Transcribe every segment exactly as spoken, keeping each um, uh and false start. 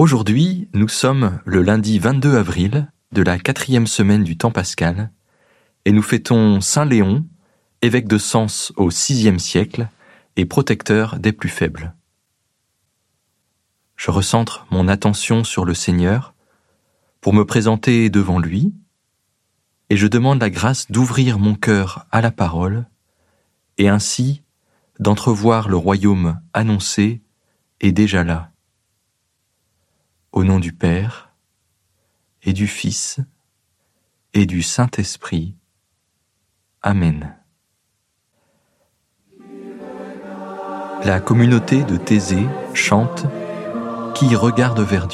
Aujourd'hui, nous sommes le lundi vingt-deux avril de la quatrième semaine du temps pascal et nous fêtons Saint Léon, évêque de Sens au sixième siècle et protecteur des plus faibles. Je recentre mon attention sur le Seigneur pour me présenter devant lui et je demande la grâce d'ouvrir mon cœur à la parole et ainsi d'entrevoir le royaume annoncé et déjà là. Au nom du Père et du Fils et du Saint-Esprit. Amen. La communauté de Thésée chante « Qui regarde vers Dieu ».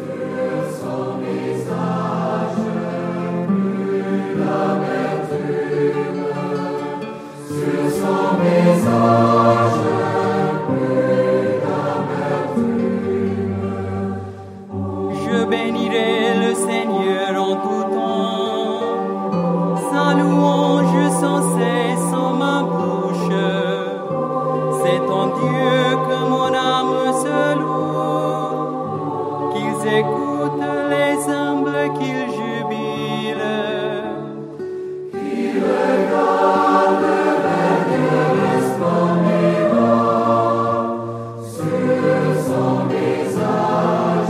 Je bénirai le Seigneur en tout temps, sa louange sans cesse en ma bouche. C'est en Dieu que mon âme se loue, qu'ils écoutent les humbles, qu'ils jubilent. Qu'ils regardent vers Dieu resplendira sur son visage.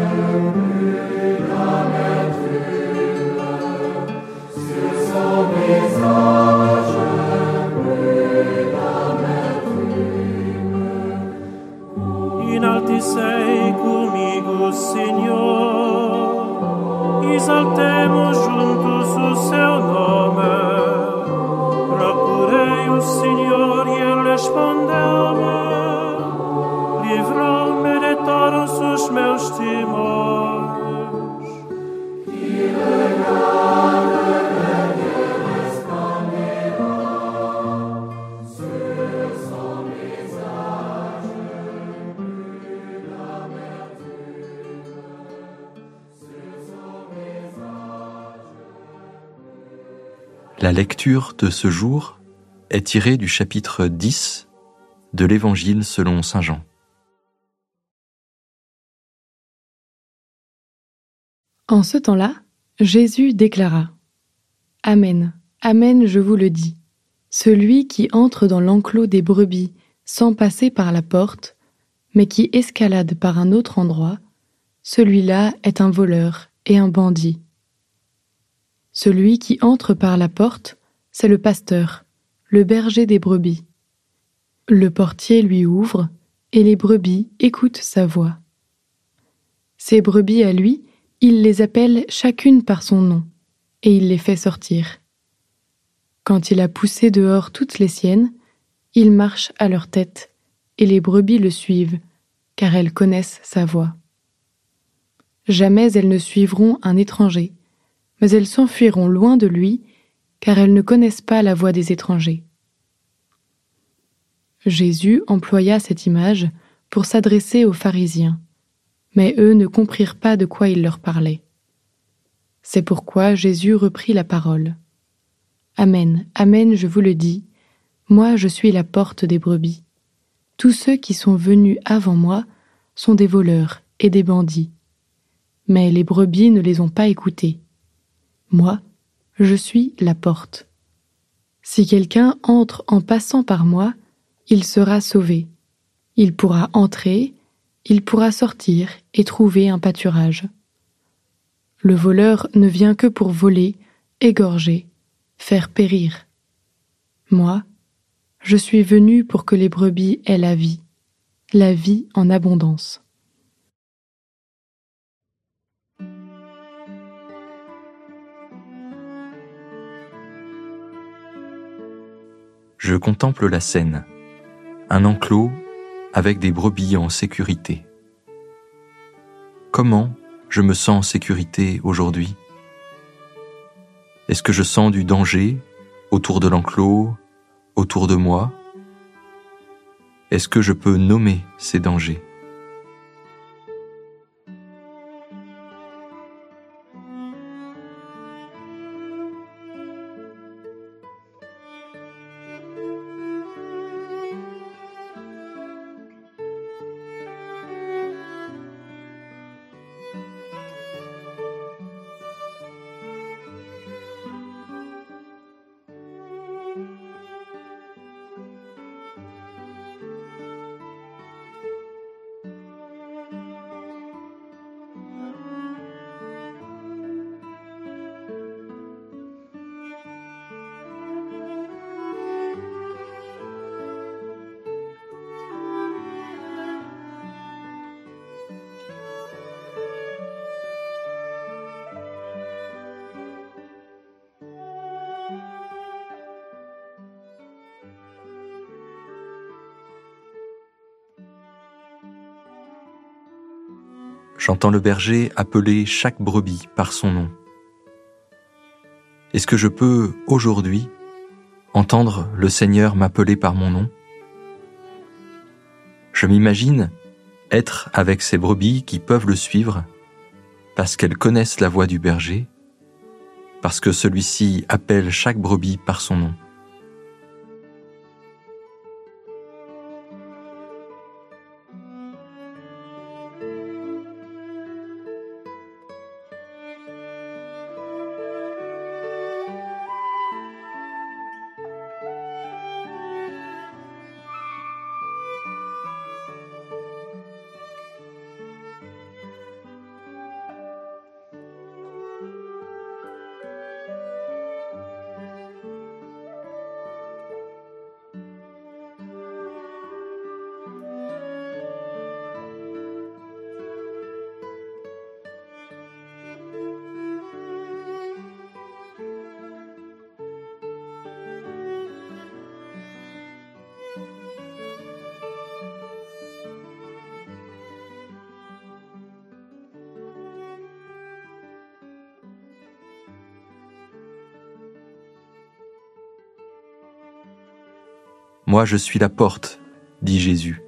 Sei comigo, Senhor, exaltemos juntos o seu nome. Procurei o Senhor e ele respondeu-me, livrou-me de todos os meus temores. Que regada vers Dieu resplendira sur son visage. La lecture de ce jour est tirée du chapitre dix de l'Évangile selon saint Jean. En ce temps-là, Jésus déclara : « Amen, Amen, je vous le dis, celui qui entre dans l'enclos des brebis sans passer par la porte, mais qui escalade par un autre endroit, celui-là est un voleur et un bandit. Celui qui entre par la porte, c'est le pasteur, le berger des brebis. Le portier lui ouvre, et les brebis écoutent sa voix. Ces brebis à lui, il les appelle chacune par son nom, et il les fait sortir. Quand il a poussé dehors toutes les siennes, il marche à leur tête, et les brebis le suivent, car elles connaissent sa voix. Jamais elles ne suivront un étranger, mais elles s'enfuiront loin de lui, car elles ne connaissent pas la voix des étrangers. » Jésus employa cette image pour s'adresser aux pharisiens, mais eux ne comprirent pas de quoi il leur parlait. C'est pourquoi Jésus reprit la parole. « Amen, Amen, je vous le dis, moi je suis la porte des brebis. Tous ceux qui sont venus avant moi sont des voleurs et des bandits, mais les brebis ne les ont pas écoutés. Moi, je suis la porte. Si quelqu'un entre en passant par moi, il sera sauvé. Il pourra entrer, il pourra sortir et trouver un pâturage. Le voleur ne vient que pour voler, égorger, faire périr. Moi, je suis venu pour que les brebis aient la vie, la vie en abondance. » Je contemple la scène, un enclos avec des brebis en sécurité. Comment je me sens en sécurité aujourd'hui ? Est-ce que je sens du danger autour de l'enclos, autour de moi ? Est-ce que je peux nommer ces dangers ? J'entends le berger appeler chaque brebis par son nom. Est-ce que je peux, aujourd'hui, entendre le Seigneur m'appeler par mon nom? Je m'imagine être avec ces brebis qui peuvent le suivre parce qu'elles connaissent la voix du berger, parce que celui-ci appelle chaque brebis par son nom. Moi, je suis la porte, dit Jésus.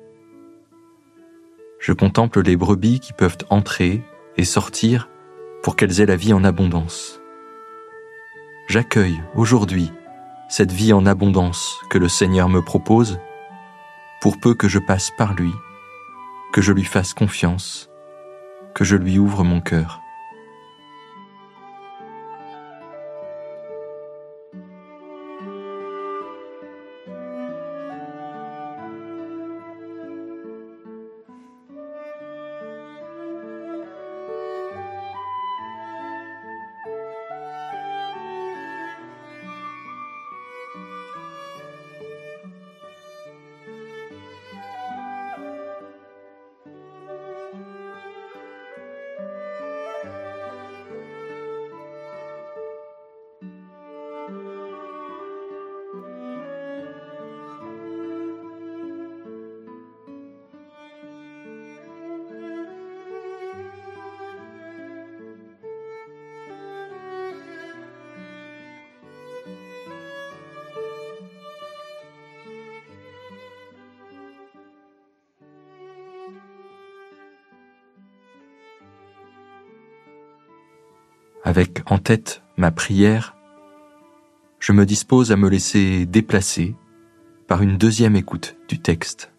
Je contemple les brebis qui peuvent entrer et sortir pour qu'elles aient la vie en abondance. J'accueille aujourd'hui cette vie en abondance que le Seigneur me propose, pour peu que je passe par lui, que je lui fasse confiance, que je lui ouvre mon cœur. Avec en tête ma prière, je me dispose à me laisser déplacer par une deuxième écoute du texte.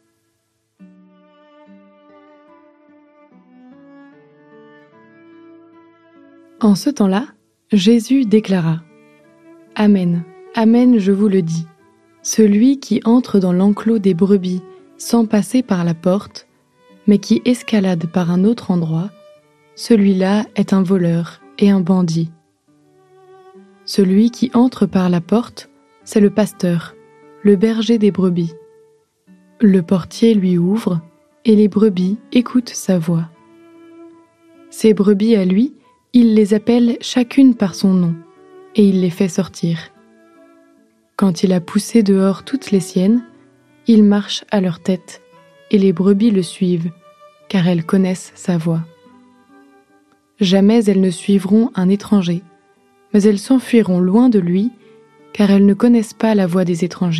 En ce temps-là, Jésus déclara : « Amen, Amen, je vous le dis, celui qui entre dans l'enclos des brebis sans passer par la porte, mais qui escalade par un autre endroit, celui-là est un voleur et un bandit. Celui qui entre par la porte, c'est le pasteur, le berger des brebis. Le portier lui ouvre, et les brebis écoutent sa voix. Ces brebis à lui, il les appelle chacune par son nom, et il les fait sortir. Quand il a poussé dehors toutes les siennes, il marche à leur tête, et les brebis le suivent, car elles connaissent sa voix. Jamais elles ne suivront un étranger, mais elles s'enfuiront loin de lui, car elles ne connaissent pas la voix des étrangers. »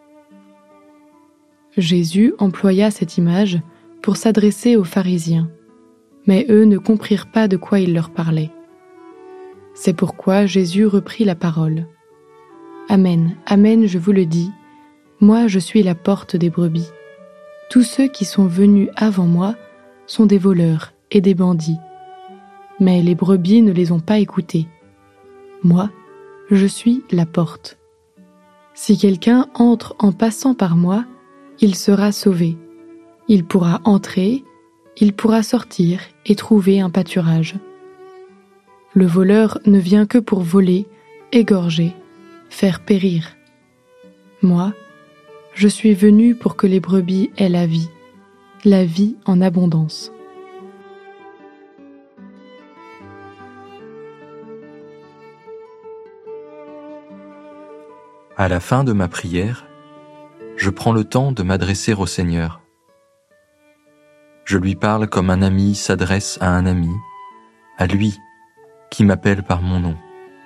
Jésus employa cette image pour s'adresser aux pharisiens, mais eux ne comprirent pas de quoi il leur parlait. C'est pourquoi Jésus reprit la parole. « Amen, Amen, je vous le dis, moi je suis la porte des brebis. Tous ceux qui sont venus avant moi sont des voleurs et des bandits. Mais les brebis ne les ont pas écoutés. Moi, je suis la porte. Si quelqu'un entre en passant par moi, il sera sauvé. Il pourra entrer, il pourra sortir et trouver un pâturage. Le voleur ne vient que pour voler, égorger, faire périr. Moi, je suis venu pour que les brebis aient la vie, la vie en abondance. » À la fin de ma prière, je prends le temps de m'adresser au Seigneur. Je lui parle comme un ami s'adresse à un ami, à lui qui m'appelle par mon nom.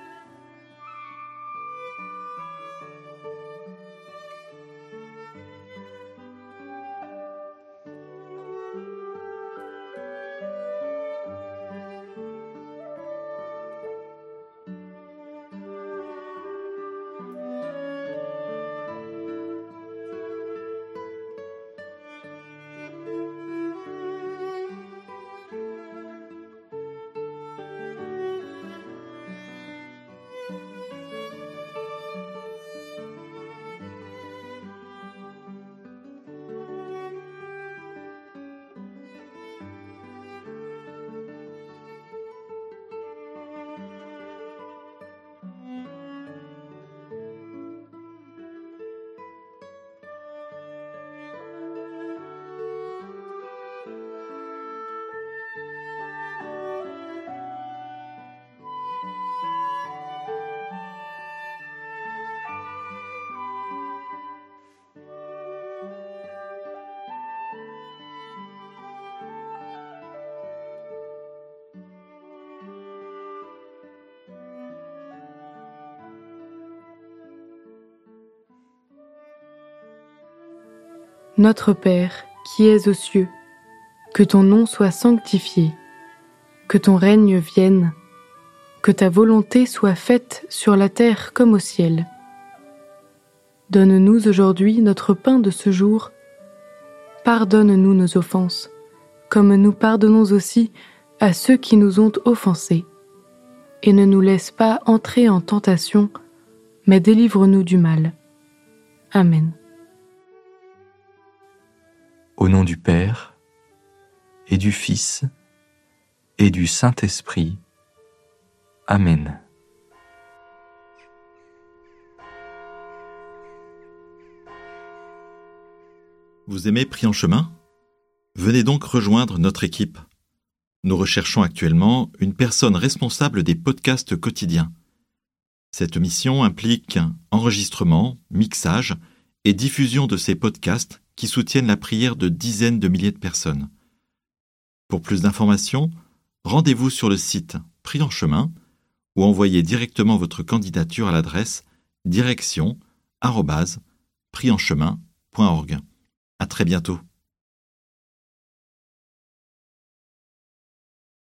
Notre Père, qui es aux cieux, que ton nom soit sanctifié, que ton règne vienne, que ta volonté soit faite sur la terre comme au ciel. Donne-nous aujourd'hui notre pain de ce jour. Pardonne-nous nos offenses, comme nous pardonnons aussi à ceux qui nous ont offensés. Et ne nous laisse pas entrer en tentation, mais délivre-nous du mal. Amen. Au nom du Père, et du Fils, et du Saint-Esprit. Amen. Vous aimez Pris en chemin ? Venez donc rejoindre notre équipe. Nous recherchons actuellement une personne responsable des podcasts quotidiens. Cette mission implique enregistrement, mixage et diffusion de ces podcasts qui soutiennent la prière de dizaines de milliers de personnes. Pour plus d'informations, rendez-vous sur le site Pris en chemin ou envoyez directement votre candidature à l'adresse direction arobase pris en chemin point org. À très bientôt.